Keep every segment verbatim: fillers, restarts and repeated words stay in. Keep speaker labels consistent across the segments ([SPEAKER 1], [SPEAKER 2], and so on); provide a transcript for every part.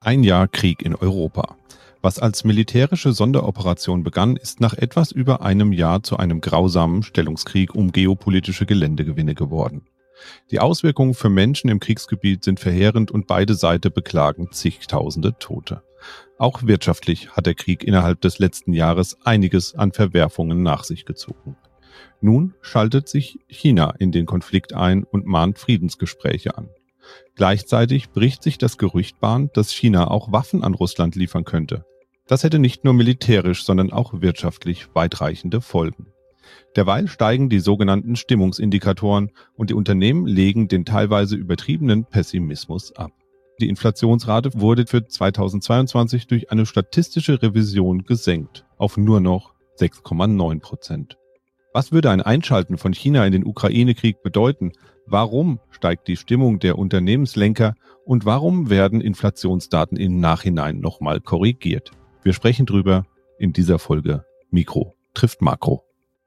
[SPEAKER 1] Ein Jahr Krieg in Europa. Was als militärische Sonderoperation begann, ist nach etwas über einem Jahr zu einem grausamen Stellungskrieg um geopolitische Geländegewinne geworden. Die Auswirkungen für Menschen im Kriegsgebiet sind verheerend und beide Seiten beklagen zigtausende Tote. Auch wirtschaftlich hat der Krieg innerhalb des letzten Jahres einiges an Verwerfungen nach sich gezogen. Nun schaltet sich China in den Konflikt ein und mahnt Friedensgespräche an. Gleichzeitig bricht sich das Gerücht Bahn, dass China auch Waffen an Russland liefern könnte. Das hätte nicht nur militärisch, sondern auch wirtschaftlich weitreichende Folgen. Derweil steigen die sogenannten Stimmungsindikatoren und die Unternehmen legen den teilweise übertriebenen Pessimismus ab. Die Inflationsrate wurde für zweitausendzweiundzwanzig durch eine statistische Revision gesenkt auf nur noch sechs Komma neun Prozent. Was würde ein Einschalten von China in den Ukraine-Krieg bedeuten? Warum steigt die Stimmung der Unternehmenslenker und warum werden Inflationsdaten im Nachhinein nochmal korrigiert? Wir sprechen drüber in dieser Folge Mikro trifft Makro.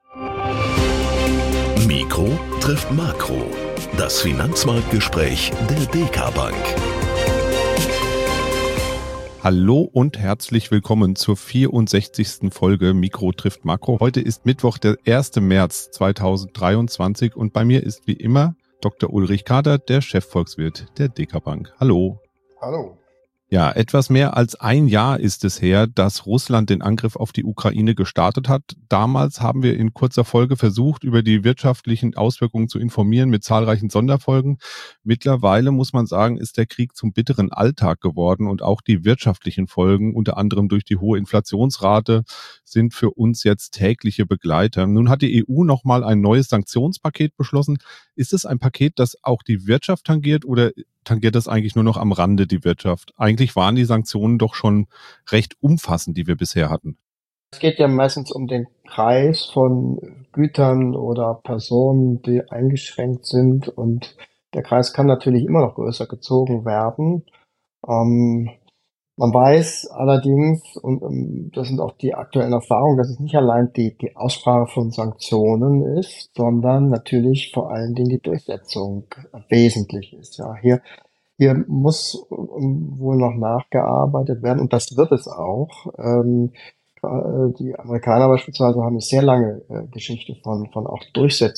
[SPEAKER 2] Mikro trifft Makro. Das Finanzmarktgespräch der D K Bank.
[SPEAKER 1] Hallo und herzlich willkommen zur vierundsechzigsten Folge Mikro trifft Makro. Heute ist Mittwoch, der erster März zweitausenddreiundzwanzig und bei mir ist wie immer Doktor Ulrich Kader, der Chefvolkswirt der D K Bank. Hallo.
[SPEAKER 3] Hallo.
[SPEAKER 1] Ja, etwas mehr als ein Jahr ist es her, dass Russland den Angriff auf die Ukraine gestartet hat. Damals haben wir in kurzer Folge versucht, über die wirtschaftlichen Auswirkungen zu informieren mit zahlreichen Sonderfolgen. Mittlerweile muss man sagen, ist der Krieg zum bitteren Alltag geworden und auch die wirtschaftlichen Folgen, unter anderem durch die hohe Inflationsrate, sind für uns jetzt tägliche Begleiter. Nun hat die E U nochmal ein neues Sanktionspaket beschlossen. Ist es ein Paket, das auch die Wirtschaft tangiert oder tangiert das eigentlich nur noch am Rande die Wirtschaft? Eigentlich waren die Sanktionen doch schon recht umfassend, die wir bisher hatten.
[SPEAKER 3] Es geht ja meistens um den Kreis von Gütern oder Personen, die eingeschränkt sind, und der Kreis kann natürlich immer noch größer gezogen werden. Ähm, man weiß allerdings, und ähm, das sind auch die aktuellen Erfahrungen, dass es nicht allein die, die Aussprache von Sanktionen ist, sondern natürlich vor allen Dingen die Durchsetzung wesentlich ist. Ja, hier Hier muss ähm, wohl noch nachgearbeitet werden, und das wird es auch. Ähm, äh, die Amerikaner beispielsweise haben eine sehr lange äh, Geschichte von, von auch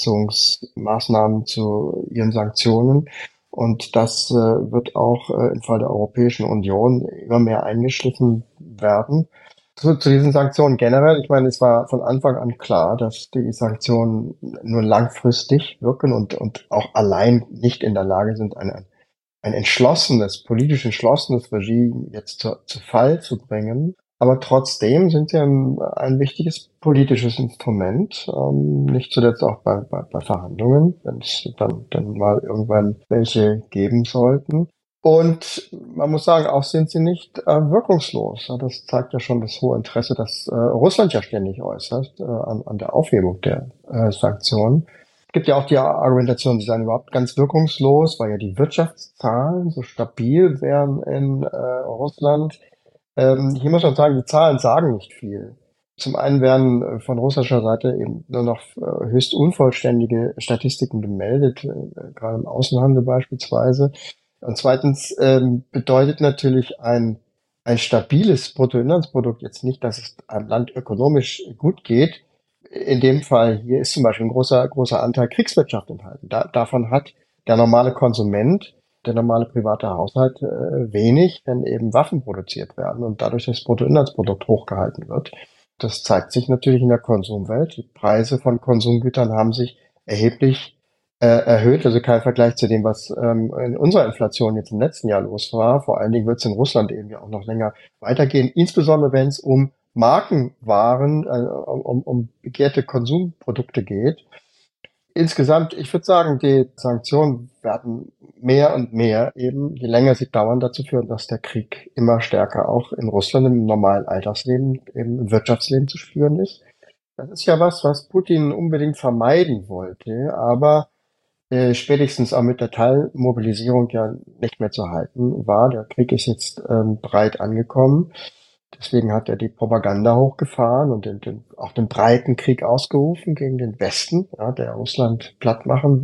[SPEAKER 3] Durchsetzungsmaßnahmen zu ihren Sanktionen. Und das äh, wird auch äh, im Fall der Europäischen Union immer mehr eingeschliffen werden. Zu, zu diesen Sanktionen generell, ich meine, es war von Anfang an klar, dass die Sanktionen nur langfristig wirken und, und auch allein nicht in der Lage sind, eine ein entschlossenes, politisch entschlossenes Regime jetzt zu, zu Fall zu bringen. Aber trotzdem sind sie ein, ein wichtiges politisches Instrument, ähm, nicht zuletzt auch bei, bei, bei Verhandlungen, wenn es dann, dann mal irgendwann welche geben sollten. Und man muss sagen, auch sind sie nicht äh, wirkungslos. Ja, das zeigt ja schon das hohe Interesse, das äh, Russland ja ständig äußert äh, an, an der Aufhebung der äh, Sanktionen. Es gibt ja auch die Argumentation, die seien überhaupt ganz wirkungslos, weil ja die Wirtschaftszahlen so stabil wären in äh, Russland. Ähm, hier muss man sagen, die Zahlen sagen nicht viel. Zum einen werden äh, von russischer Seite eben nur noch äh, höchst unvollständige Statistiken gemeldet, äh, gerade im Außenhandel beispielsweise. Und zweitens ähm, bedeutet natürlich ein ein stabiles Bruttoinlandsprodukt jetzt nicht, dass es einem Land ökonomisch gut geht. In dem Fall hier ist zum Beispiel ein großer, großer Anteil Kriegswirtschaft enthalten. Da, davon hat der normale Konsument, der normale private Haushalt äh, wenig, wenn eben Waffen produziert werden und dadurch das Bruttoinlandsprodukt hochgehalten wird. Das zeigt sich natürlich in der Konsumwelt. Die Preise von Konsumgütern haben sich erheblich äh, erhöht, also kein Vergleich zu dem, was ähm, in unserer Inflation jetzt im letzten Jahr los war. Vor allen Dingen wird es in Russland eben ja auch noch länger weitergehen, insbesondere wenn es um Markenwaren, äh, um, um begehrte Konsumprodukte geht. Insgesamt, ich würde sagen, die Sanktionen werden mehr und mehr eben, je länger sie dauern, dazu führen, dass der Krieg immer stärker auch in Russland im normalen Alltagsleben, im Wirtschaftsleben zu spüren ist. Das ist ja was, was Putin unbedingt vermeiden wollte, aber äh, spätestens auch mit der Teilmobilisierung ja nicht mehr zu halten war. Der Krieg ist jetzt ähm, breit angekommen. Deswegen hat er die Propaganda hochgefahren und den, den, auch den breiten Krieg ausgerufen gegen den Westen, ja, der Russland platt machen will.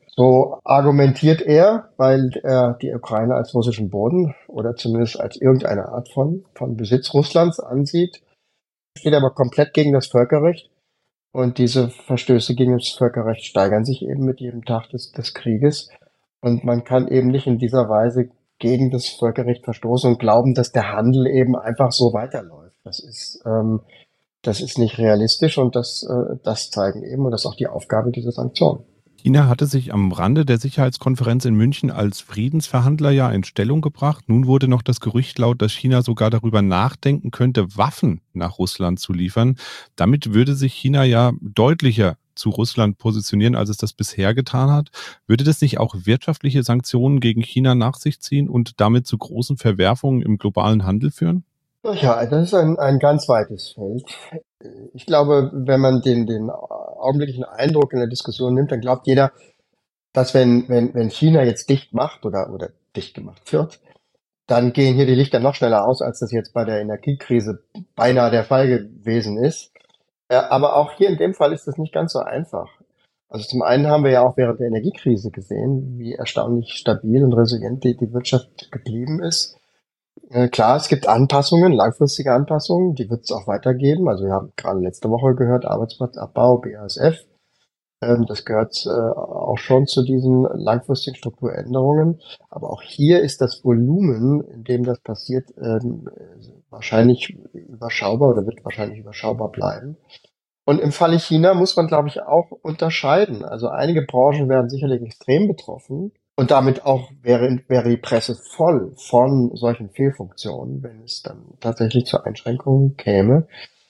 [SPEAKER 3] So argumentiert er, weil er die Ukraine als russischen Boden oder zumindest als irgendeine Art von, von Besitz Russlands ansieht, steht aber komplett gegen das Völkerrecht. Und diese Verstöße gegen das Völkerrecht steigern sich eben mit jedem Tag des, des Krieges. Und man kann eben nicht in dieser Weise gegen das Völkerrecht verstoßen und glauben, dass der Handel eben einfach so weiterläuft. Das ist, ähm, das ist nicht realistisch und das, äh, das zeigen eben, und das ist auch die Aufgabe dieser Sanktionen.
[SPEAKER 1] China hatte sich am Rande der Sicherheitskonferenz in München als Friedensverhandler ja in Stellung gebracht. Nun wurde noch das Gerücht laut, dass China sogar darüber nachdenken könnte, Waffen nach Russland zu liefern. Damit würde sich China ja deutlicher zu Russland positionieren, als es das bisher getan hat. Würde das nicht auch wirtschaftliche Sanktionen gegen China nach sich ziehen und damit zu großen Verwerfungen im globalen Handel führen?
[SPEAKER 3] Ja, das ist ein, ein ganz weites Feld. Ich glaube, wenn man den, den augenblicklichen Eindruck in der Diskussion nimmt, dann glaubt jeder, dass wenn, wenn, wenn China jetzt dicht macht oder, oder dicht gemacht wird, dann gehen hier die Lichter noch schneller aus, als das jetzt bei der Energiekrise beinahe der Fall gewesen ist. Ja, aber auch hier in dem Fall ist das nicht ganz so einfach. Also zum einen haben wir ja auch während der Energiekrise gesehen, wie erstaunlich stabil und resilient die, die Wirtschaft geblieben ist. Äh, klar, es gibt Anpassungen, langfristige Anpassungen, die wird es auch weitergeben. Also wir haben gerade letzte Woche gehört, Arbeitsplatzabbau, B A S F. Ähm, das gehört äh, auch schon zu diesen langfristigen Strukturänderungen. Aber auch hier ist das Volumen, in dem das passiert, ähm, wahrscheinlich überschaubar oder wird wahrscheinlich überschaubar bleiben. Und im Falle China muss man, glaube ich, auch unterscheiden. Also einige Branchen werden sicherlich extrem betroffen. Und damit auch wäre, wäre die Presse voll von solchen Fehlfunktionen, wenn es dann tatsächlich zu Einschränkungen käme.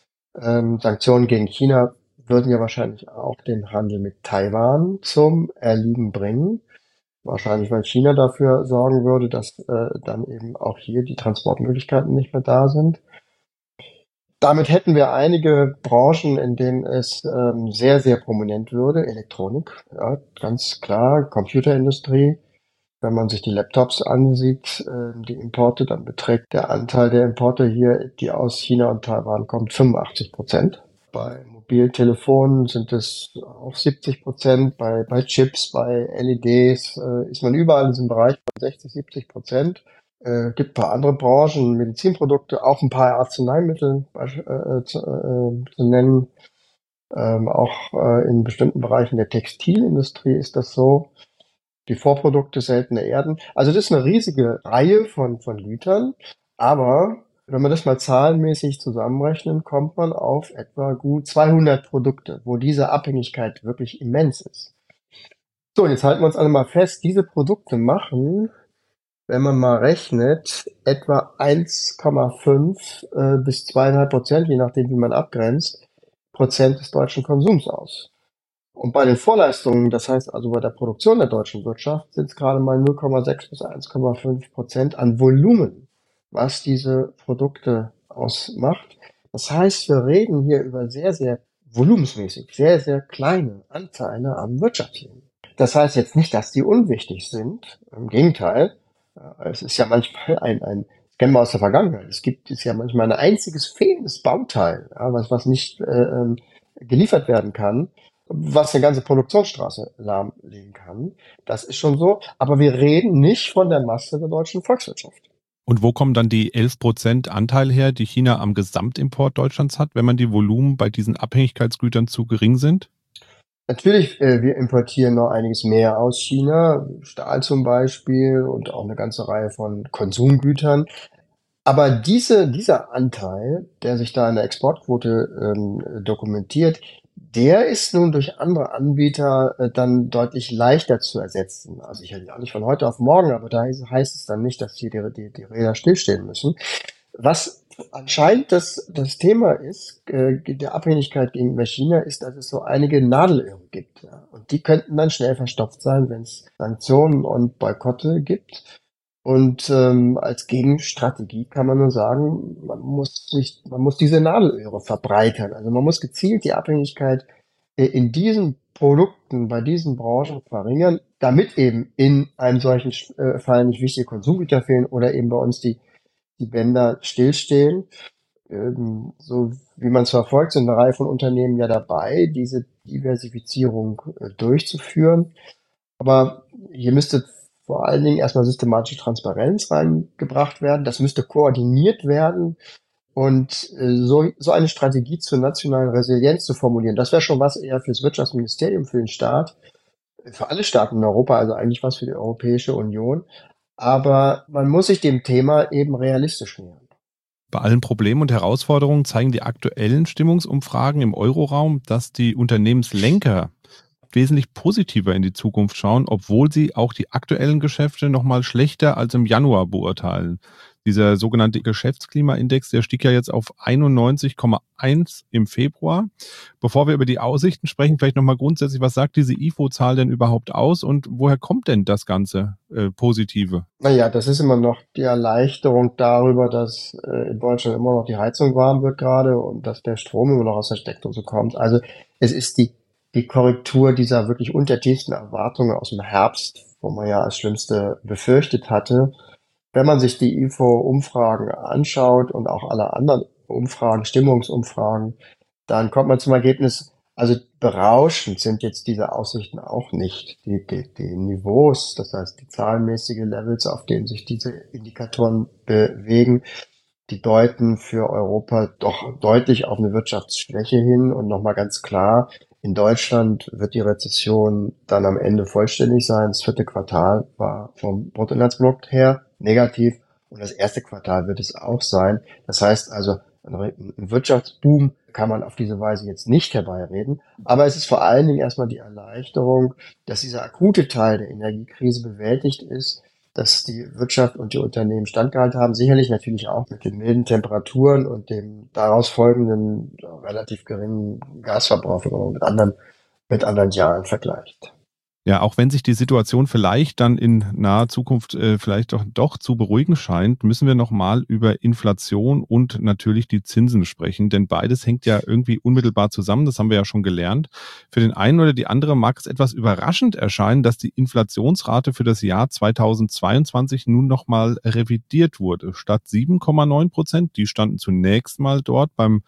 [SPEAKER 3] Ähm, Sanktionen gegen China würden ja wahrscheinlich auch den Handel mit Taiwan zum Erliegen bringen. Wahrscheinlich, weil China dafür sorgen würde, dass äh, dann eben auch hier die Transportmöglichkeiten nicht mehr da sind. Damit hätten wir einige Branchen, in denen es ähm, sehr, sehr prominent würde. Elektronik, ja, ganz klar, Computerindustrie. Wenn man sich die Laptops ansieht, äh, die Importe, dann beträgt der Anteil der Importe hier, die aus China und Taiwan kommen, fünfundachtzig Prozent. Bei Mobiltelefonen sind es auch siebzig Prozent. Bei, bei Chips, bei L E Ds äh, ist man überall in diesem Bereich von sechzig, siebzig Prozent. Äh, gibt ein paar andere Branchen, Medizinprodukte, auch ein paar Arzneimittel äh, zu, äh, zu nennen. Ähm, auch äh, in bestimmten Bereichen der Textilindustrie ist das so. Die Vorprodukte seltene Erden. Also das ist eine riesige Reihe von, von Gütern. Aber wenn man das mal zahlenmäßig zusammenrechnet, kommt man auf etwa gut zweihundert Produkte, wo diese Abhängigkeit wirklich immens ist. So, und jetzt halten wir uns alle mal fest, diese Produkte machen, wenn man mal rechnet, etwa eins Komma fünf äh, bis zwei Komma fünf Prozent, je nachdem wie man abgrenzt, Prozent des deutschen Konsums aus. Und bei den Vorleistungen, das heißt also bei der Produktion der deutschen Wirtschaft, sind es gerade mal null Komma sechs bis eins Komma fünf Prozent an Volumen, was diese Produkte ausmacht. Das heißt, wir reden hier über sehr, sehr volumensmäßig, sehr, sehr kleine Anteile am Wirtschaftsleben. Das heißt jetzt nicht, dass die unwichtig sind. Im Gegenteil, es ist ja manchmal ein, ein das kennen wir aus der Vergangenheit, es gibt es ja manchmal ein einziges fehlendes Bauteil, ja, was, was nicht äh, geliefert werden kann, was eine ganze Produktionsstraße lahmlegen kann. Das ist schon so. Aber wir reden nicht von der Masse der deutschen Volkswirtschaft.
[SPEAKER 1] Und wo kommen dann die elf Prozent Anteil her, die China am Gesamtimport Deutschlands hat, wenn man die Volumen bei diesen Abhängigkeitsgütern zu gering sind?
[SPEAKER 3] Natürlich, äh, wir importieren noch einiges mehr aus China, Stahl zum Beispiel und auch eine ganze Reihe von Konsumgütern. Aber diese, dieser Anteil, der sich da in der Exportquote ähm, dokumentiert, der ist nun durch andere Anbieter äh, dann deutlich leichter zu ersetzen. Also sicherlich auch nicht von heute auf morgen, aber da heißt, heißt es dann nicht, dass hier die, die, die Räder stillstehen müssen. Was anscheinend das, das Thema ist, äh, der Abhängigkeit gegenüber China, ist, dass es so einige Nadelöhre gibt. Ja. Und die könnten dann schnell verstopft sein, wenn es Sanktionen und Boykotte gibt. Und ähm, als Gegenstrategie kann man nur sagen, man muss sich, man muss diese Nadelöhre verbreitern. Also man muss gezielt die Abhängigkeit äh, in diesen Produkten, bei diesen Branchen verringern, damit eben in einem solchen äh, Fall nicht wichtige Konsumgüter fehlen oder eben bei uns die die Bänder stillstehen. Ähm, so wie man es verfolgt, sind eine Reihe von Unternehmen ja dabei, diese Diversifizierung äh, durchzuführen. Aber hier müsste vor allen Dingen erstmal systematische Transparenz reingebracht werden. Das müsste koordiniert werden. Und äh, so, so eine Strategie zur nationalen Resilienz zu formulieren, das wäre schon was eher fürs Wirtschaftsministerium, für den Staat, für alle Staaten in Europa, also eigentlich was für die Europäische Union. Aber man muss sich dem Thema eben realistisch nähern.
[SPEAKER 1] Bei allen Problemen und Herausforderungen zeigen die aktuellen Stimmungsumfragen im Euroraum, dass die Unternehmenslenker wesentlich positiver in die Zukunft schauen, obwohl sie auch die aktuellen Geschäfte nochmal schlechter als im Januar beurteilen. Dieser sogenannte Geschäftsklimaindex, der stieg ja jetzt auf einundneunzig Komma eins im Februar. Bevor wir über die Aussichten sprechen, vielleicht nochmal grundsätzlich, was sagt diese I F O-Zahl denn überhaupt aus und woher kommt denn das ganze äh, Positive?
[SPEAKER 3] Naja, das ist immer noch die Erleichterung darüber, dass äh, in Deutschland immer noch die Heizung warm wird gerade und dass der Strom immer noch aus der Steckdose kommt. Also es ist die die Korrektur dieser wirklich untertiefsten Erwartungen aus dem Herbst, wo man ja als Schlimmste befürchtet hatte. Wenn man sich die I F O-Umfragen anschaut und auch alle anderen Umfragen, Stimmungsumfragen, dann kommt man zum Ergebnis, also berauschend sind jetzt diese Aussichten auch nicht. Die, die, die Niveaus, das heißt die zahlenmäßige Levels, auf denen sich diese Indikatoren bewegen, die deuten für Europa doch deutlich auf eine Wirtschaftsschwäche hin. Und nochmal ganz klar, in Deutschland wird die Rezession dann am Ende vollständig sein. Das vierte Quartal war vom Bruttoinlandsprodukt her negativ und das erste Quartal wird es auch sein. Das heißt also, ein Wirtschaftsboom kann man auf diese Weise jetzt nicht herbeireden. Aber es ist vor allen Dingen erstmal die Erleichterung, dass dieser akute Teil der Energiekrise bewältigt ist, dass die Wirtschaft und die Unternehmen standgehalten haben. Sicherlich natürlich auch mit den milden Temperaturen und dem daraus folgenden relativ geringen Gasverbrauch, wenn man mit anderen, mit anderen Jahren vergleicht.
[SPEAKER 1] Ja, auch wenn sich die Situation vielleicht dann in naher Zukunft äh, vielleicht doch, doch zu beruhigen scheint, müssen wir nochmal über Inflation und natürlich die Zinsen sprechen, denn beides hängt ja irgendwie unmittelbar zusammen, das haben wir ja schon gelernt. Für den einen oder die andere mag es etwas überraschend erscheinen, dass die Inflationsrate für das Jahr zweitausendzweiundzwanzig nun nochmal revidiert wurde. Statt sieben Komma neun Prozent, die standen zunächst mal dort beim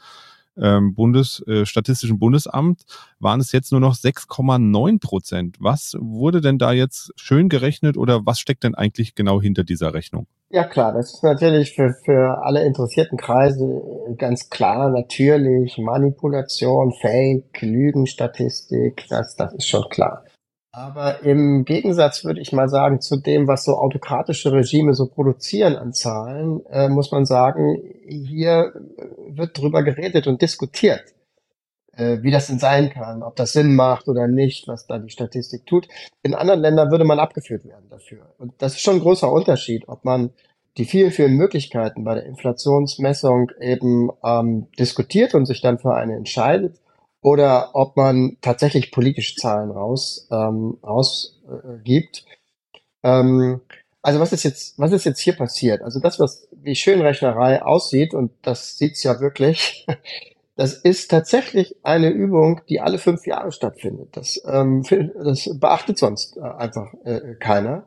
[SPEAKER 1] Bundes, äh, Statistischen Bundesamt, waren es jetzt nur noch sechs Komma neun Prozent. Was wurde denn da jetzt schön gerechnet oder was steckt denn eigentlich genau hinter dieser Rechnung?
[SPEAKER 3] Ja klar, das ist natürlich für, für alle interessierten Kreise ganz klar, natürlich Manipulation, Fake, Lügenstatistik, das, das ist schon klar. Aber im Gegensatz würde ich mal sagen, zu dem, was so autokratische Regime so produzieren an Zahlen, äh, muss man sagen, hier wird drüber geredet und diskutiert, äh, wie das denn sein kann, ob das Sinn macht oder nicht, was da die Statistik tut. In anderen Ländern würde man abgeführt werden dafür. Und das ist schon ein großer Unterschied, ob man die vielen, vielen Möglichkeiten bei der Inflationsmessung eben ähm, diskutiert und sich dann für eine entscheidet, oder ob man tatsächlich politische Zahlen raus ähm, rausgibt. Äh, ähm, also was ist jetzt was ist jetzt hier passiert? Also das, was wie Schönrechnerei aussieht, und das sieht's ja wirklich, das ist tatsächlich eine Übung, die alle fünf Jahre stattfindet. Das, ähm, das beachtet sonst äh, einfach äh, keiner.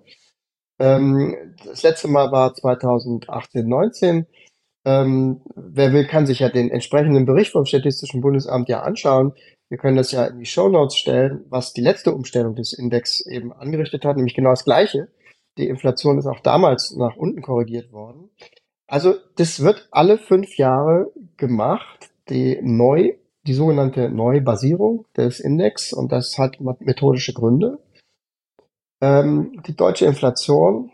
[SPEAKER 3] Ähm, das letzte Mal war zweitausendachtzehn, neunzehn. Ähm, wer will, kann sich ja den entsprechenden Bericht vom Statistischen Bundesamt ja anschauen. Wir können das ja in die Shownotes stellen, was die letzte Umstellung des Index eben angerichtet hat, nämlich genau das Gleiche. Die Inflation ist auch damals nach unten korrigiert worden. Also das wird alle fünf Jahre gemacht, die neu, die sogenannte Neubasierung des Index, und das hat methodische Gründe. Ähm, die deutsche Inflation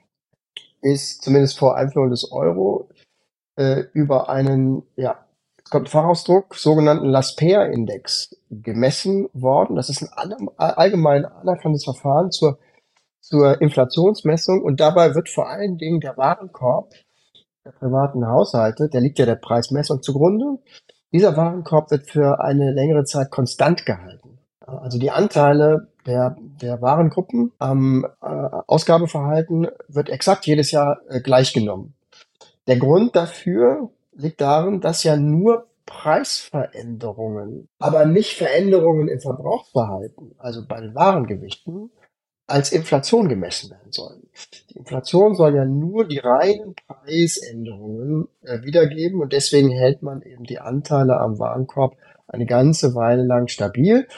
[SPEAKER 3] ist zumindest vor Einführung des Euro über einen, ja, es kommt Fachausdruck, sogenannten Laspea-Index gemessen worden. Das ist ein allgemein anerkanntes Verfahren zur, zur Inflationsmessung, und dabei wird vor allen Dingen der Warenkorb der privaten Haushalte, der liegt ja der Preismessung zugrunde, dieser Warenkorb wird für eine längere Zeit konstant gehalten. Also die Anteile der, der Warengruppen am äh, Ausgabeverhalten wird exakt jedes Jahr äh, gleichgenommen. Der Grund dafür liegt darin, dass ja nur Preisveränderungen, aber nicht Veränderungen im Verbrauchsverhalten, also bei den Warengewichten, als Inflation gemessen werden sollen. Die Inflation soll ja nur die reinen Preisänderungen äh, wiedergeben, und deswegen hält man eben die Anteile am Warenkorb eine ganze Weile lang stabil.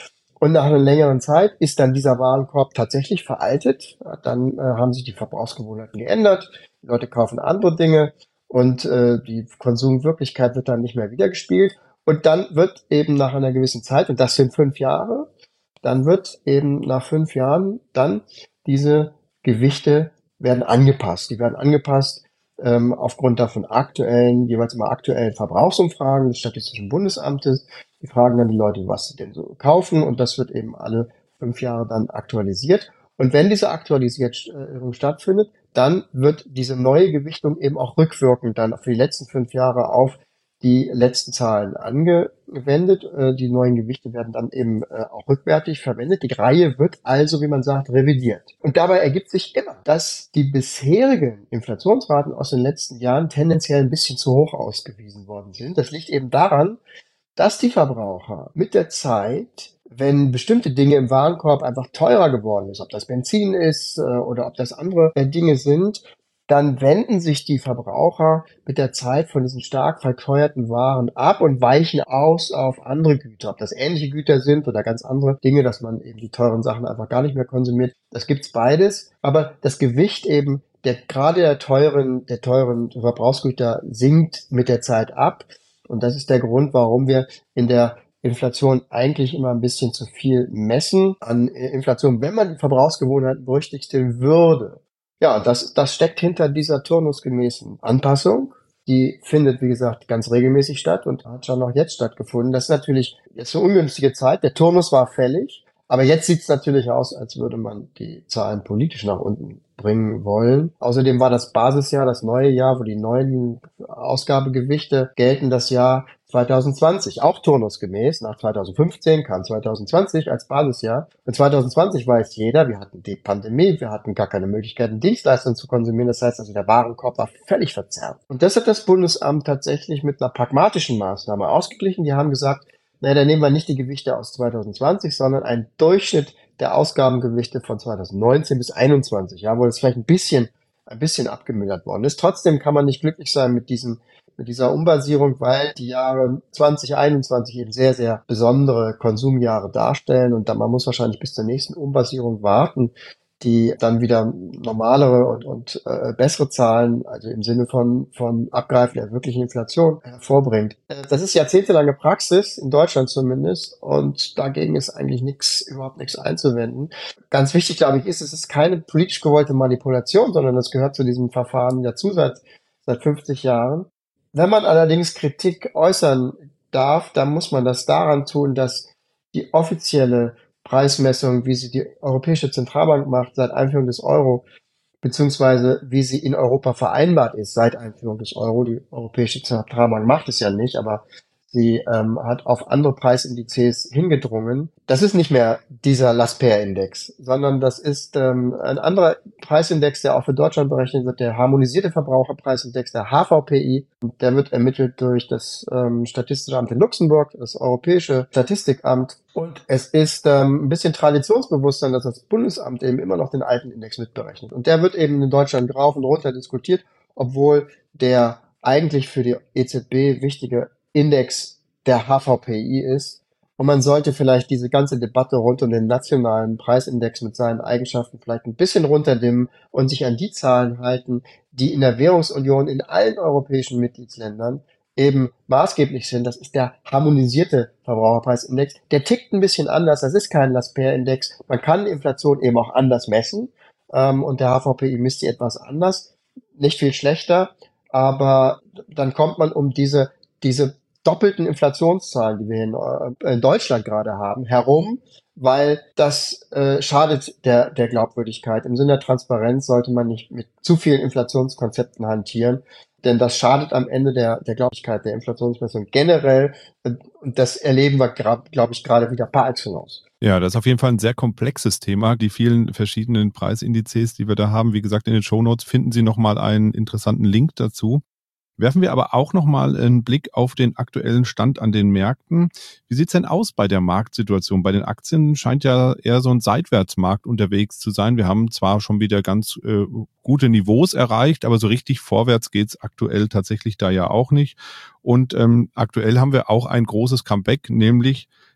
[SPEAKER 3] Und nach einer längeren Zeit ist dann dieser Warenkorb tatsächlich veraltet. Dann äh, haben sich die Verbrauchsgewohnheiten geändert. Die Leute kaufen andere Dinge und äh, die Konsumwirklichkeit wird dann nicht mehr wiedergespiegelt. Und dann wird eben nach einer gewissen Zeit, und das sind fünf Jahre, dann wird eben nach fünf Jahren dann diese Gewichte werden angepasst. Die werden angepasst ähm, aufgrund davon aktuellen, jeweils immer aktuellen Verbrauchsumfragen des Statistischen Bundesamtes. Die fragen dann die Leute, was sie denn so kaufen, und das wird eben alle fünf Jahre dann aktualisiert. Und wenn diese Aktualisierung stattfindet, dann wird diese neue Gewichtung eben auch rückwirkend dann für die letzten fünf Jahre auf die letzten Zahlen angewendet. Die neuen Gewichte werden dann eben auch rückwärtig verwendet. Die Reihe wird also, wie man sagt, revidiert. Und dabei ergibt sich immer, dass die bisherigen Inflationsraten aus den letzten Jahren tendenziell ein bisschen zu hoch ausgewiesen worden sind. Das liegt eben daran, dass die Verbraucher mit der Zeit, wenn bestimmte Dinge im Warenkorb einfach teurer geworden ist, ob das Benzin ist äh, oder ob das andere äh, Dinge sind, dann wenden sich die Verbraucher mit der Zeit von diesen stark verteuerten Waren ab und weichen aus auf andere Güter. Ob das ähnliche Güter sind oder ganz andere Dinge, dass man eben die teuren Sachen einfach gar nicht mehr konsumiert. Das gibt's beides. Aber das Gewicht eben, der gerade der teuren, der teuren Verbrauchsgüter sinkt mit der Zeit ab. Und das ist der Grund, warum wir in der Inflation eigentlich immer ein bisschen zu viel messen an Inflation, wenn man die Verbrauchsgewohnheiten berücksichtigen würde. Ja, das, das steckt hinter dieser turnusgemäßen Anpassung. Die findet, wie gesagt, ganz regelmäßig statt und hat schon noch jetzt stattgefunden. Das ist natürlich jetzt eine ungünstige Zeit. Der Turnus war fällig, aber jetzt sieht es natürlich aus, als würde man die Zahlen politisch nach unten bringen wollen. Außerdem war das Basisjahr, das neue Jahr, wo die neuen Ausgabegewichte gelten, das Jahr zwanzig zwanzig, auch turnusgemäß. Nach zwanzig fünfzehn kam zwanzig zwanzig als Basisjahr. Und zwanzig zwanzig weiß jeder, wir hatten die Pandemie, wir hatten gar keine Möglichkeiten, Dienstleistungen zu konsumieren. Das heißt also, der Warenkorb war völlig verzerrt. Und das hat das Bundesamt tatsächlich mit einer pragmatischen Maßnahme ausgeglichen. Die haben gesagt, naja, dann nehmen wir nicht die Gewichte aus zwanzig zwanzig, sondern einen Durchschnitt der Ausgabengewichte von zwanzig neunzehn bis einundzwanzig, ja, wo das vielleicht ein bisschen, ein bisschen abgemildert worden ist. Trotzdem kann man nicht glücklich sein mit diesem, mit dieser Umbasierung, weil die Jahre zwanzig einundzwanzig eben sehr, sehr besondere Konsumjahre darstellen und dann, man muss wahrscheinlich bis zur nächsten Umbasierung warten, die dann wieder normalere und, und äh, bessere Zahlen, also im Sinne von von Abgreifen der wirklichen Inflation hervorbringt. Äh, das ist jahrzehntelange Praxis, in Deutschland zumindest, und dagegen ist eigentlich nichts, überhaupt nichts einzuwenden. Ganz wichtig, glaube ich, ist, es ist keine politisch gewollte Manipulation, sondern das gehört zu diesem Verfahren dazu seit, seit fünfzig Jahren. Wenn man allerdings Kritik äußern darf, dann muss man das daran tun, dass die offizielle Preismessung, wie sie die Europäische Zentralbank macht seit Einführung des Euro, beziehungsweise wie sie in Europa vereinbart ist seit Einführung des Euro. Die Europäische Zentralbank macht es ja nicht, aber sie ähm, hat auf andere Preisindizes hingedrungen. Das ist nicht mehr dieser Lasper-Index, sondern das ist ähm, ein anderer Preisindex, der auch für Deutschland berechnet wird, der harmonisierte Verbraucherpreisindex, der H V P I. Der wird ermittelt durch das ähm, Statistische Amt in Luxemburg, das Europäische Statistikamt. Und es ist ähm, ein bisschen Traditionsbewusstsein, dass das Bundesamt eben immer noch den alten Index mitberechnet. Und der wird eben in Deutschland rauf und runter diskutiert, obwohl der eigentlich für die E Z B wichtige Index der H V P I ist. Und man sollte vielleicht diese ganze Debatte rund um den nationalen Preisindex mit seinen Eigenschaften vielleicht ein bisschen runterdimmen und sich an die Zahlen halten, die in der Währungsunion in allen europäischen Mitgliedsländern eben maßgeblich sind. Das ist der harmonisierte Verbraucherpreisindex. Der tickt ein bisschen anders. Das ist kein Lasper-Index. Man kann Inflation eben auch anders messen. Und der H V P I misst die etwas anders. Nicht viel schlechter. Aber dann kommt man um diese, diese doppelten Inflationszahlen, die wir in, in Deutschland gerade haben, herum, weil das äh, schadet der, der Glaubwürdigkeit. Im Sinne der Transparenz sollte man nicht mit zu vielen Inflationskonzepten hantieren, denn das schadet am Ende der, der Glaubwürdigkeit der Inflationsmessung generell. Und das erleben wir, glaube ich, gerade wieder par excellence.
[SPEAKER 1] Ja, das ist auf jeden Fall ein sehr komplexes Thema. Die vielen verschiedenen Preisindizes, die wir da haben, wie gesagt, in den Shownotes finden Sie nochmal einen interessanten Link dazu. Werfen wir aber auch nochmal einen Blick auf den aktuellen Stand an den Märkten. Wie sieht's denn aus bei der Marktsituation? Bei den Aktien scheint ja eher so ein Seitwärtsmarkt unterwegs zu sein. Wir haben zwar schon wieder ganz äh, gute Niveaus erreicht, aber so richtig vorwärts geht's aktuell tatsächlich da ja auch nicht. Und ähm, aktuell haben wir auch ein großes Comeback, nämlich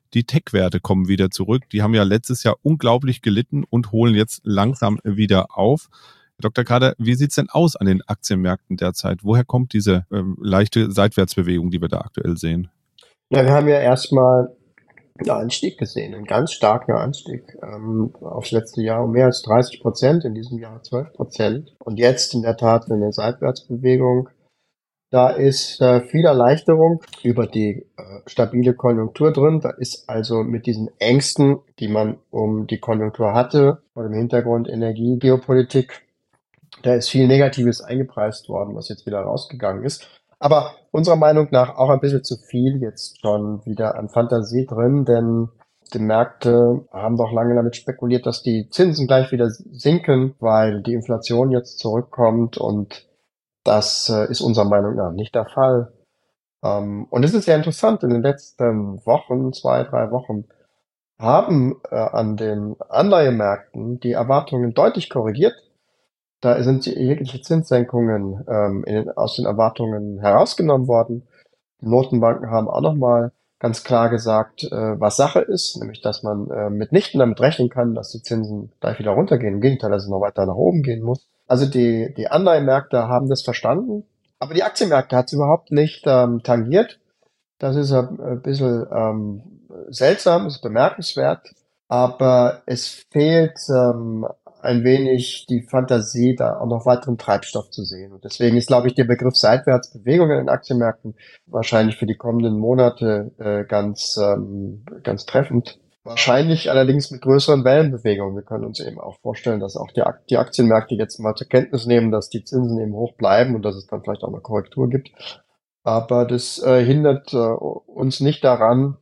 [SPEAKER 1] Die Tech-Werte kommen wieder zurück. Die haben ja letztes Jahr unglaublich gelitten und holen jetzt langsam wieder auf. Doktor Kader, wie sieht's denn aus an den Aktienmärkten derzeit? Woher kommt diese ähm, leichte Seitwärtsbewegung, die wir da aktuell sehen?
[SPEAKER 3] Ja, wir haben ja erstmal einen Anstieg gesehen, einen ganz starken Anstieg ähm, aufs letzte Jahr um mehr als dreißig Prozent, in diesem Jahr zwölf Prozent. Und jetzt in der Tat eine Seitwärtsbewegung. Da ist äh, viel Erleichterung über die äh, stabile Konjunktur drin. Da ist also mit diesen Ängsten, die man um die Konjunktur hatte, vor dem Hintergrund Energie, Geopolitik, da ist viel Negatives eingepreist worden, was jetzt wieder rausgegangen ist. Aber unserer Meinung nach auch ein bisschen zu viel jetzt schon wieder an Fantasie drin, denn die Märkte haben doch lange damit spekuliert, dass die Zinsen gleich wieder sinken, weil die Inflation jetzt zurückkommt, und das äh, ist unserer Meinung nach nicht der Fall. Ähm, und es ist sehr interessant, in den letzten Wochen, zwei, drei Wochen, haben äh, an den Anleihemärkten die Erwartungen deutlich korrigiert. Da sind jegliche Zinssenkungen ähm, in den, aus den Erwartungen herausgenommen worden. Die Notenbanken haben auch nochmal ganz klar gesagt, äh, was Sache ist, nämlich dass man äh, mitnichten damit rechnen kann, dass die Zinsen gleich wieder runtergehen. Im Gegenteil, dass es noch weiter nach oben gehen muss. Also die, die Anleihemärkte haben das verstanden, aber die Aktienmärkte hat es überhaupt nicht ähm, tangiert. Das ist ein, ein bisschen ähm, seltsam, ist bemerkenswert, aber es fehlt ähm, ein wenig die Fantasie, da auch noch weiteren Treibstoff zu sehen. Und deswegen ist, glaube ich, der Begriff Seitwärtsbewegung in den Aktienmärkten wahrscheinlich für die kommenden Monate äh, ganz, ähm, ganz treffend. Wahrscheinlich allerdings mit größeren Wellenbewegungen. Wir können uns eben auch vorstellen, dass auch die, die Aktienmärkte jetzt mal zur Kenntnis nehmen, dass die Zinsen eben hoch bleiben und dass es dann vielleicht auch eine Korrektur gibt. Aber das äh, hindert äh, uns nicht daran,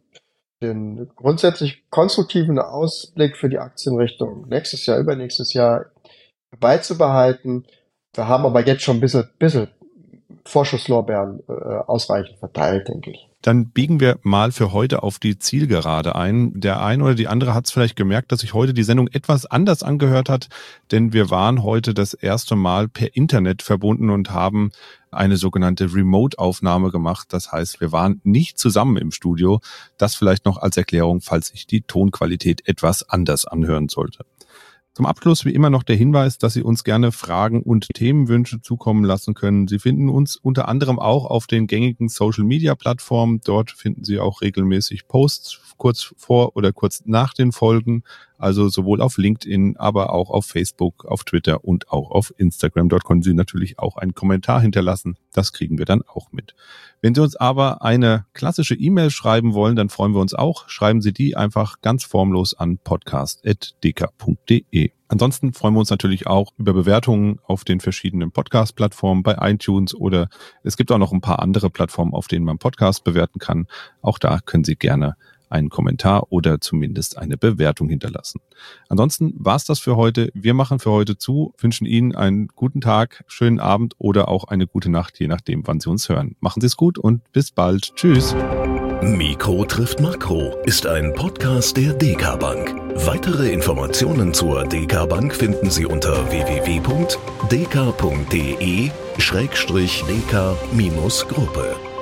[SPEAKER 3] den grundsätzlich konstruktiven Ausblick für die Aktienrichtung nächstes Jahr, übernächstes Jahr beizubehalten. Wir haben aber jetzt schon ein bisschen, bisschen Vorschusslorbeeren äh, ausreichend verteilt, denke ich.
[SPEAKER 1] Dann biegen wir mal für heute auf die Zielgerade ein. Der eine oder die andere hat es vielleicht gemerkt, dass sich heute die Sendung etwas anders angehört hat, denn wir waren heute das erste Mal per Internet verbunden und haben eine sogenannte Remote-Aufnahme gemacht. Das heißt, wir waren nicht zusammen im Studio. Das vielleicht noch als Erklärung, falls sich die Tonqualität etwas anders anhören sollte. Zum Abschluss wie immer noch der Hinweis, dass Sie uns gerne Fragen und Themenwünsche zukommen lassen können. Sie finden uns unter anderem auch auf den gängigen Social-Media-Plattformen. Dort finden Sie auch regelmäßig Posts kurz vor oder kurz nach den Folgen. Also sowohl auf LinkedIn, aber auch auf Facebook, auf Twitter und auch auf Instagram. Dort können Sie natürlich auch einen Kommentar hinterlassen. Das kriegen wir dann auch mit. Wenn Sie uns aber eine klassische E-Mail schreiben wollen, dann freuen wir uns auch. Schreiben Sie die einfach ganz formlos an podcast at d k punkt d e. Ansonsten freuen wir uns natürlich auch über Bewertungen auf den verschiedenen Podcast-Plattformen bei iTunes, oder es gibt auch noch ein paar andere Plattformen, auf denen man Podcast bewerten kann. Auch da können Sie gerne einen Kommentar oder zumindest eine Bewertung hinterlassen. Ansonsten war's das für heute. Wir machen für heute zu, wünschen Ihnen einen guten Tag, schönen Abend oder auch eine gute Nacht, je nachdem, wann Sie uns hören. Machen Sie es gut und bis bald. Tschüss.
[SPEAKER 2] Mikro trifft Makro ist ein Podcast der D K Bank. Weitere Informationen zur D K Bank finden Sie unter w w w punkt d k punkt d e schrägstrich d k Gruppe.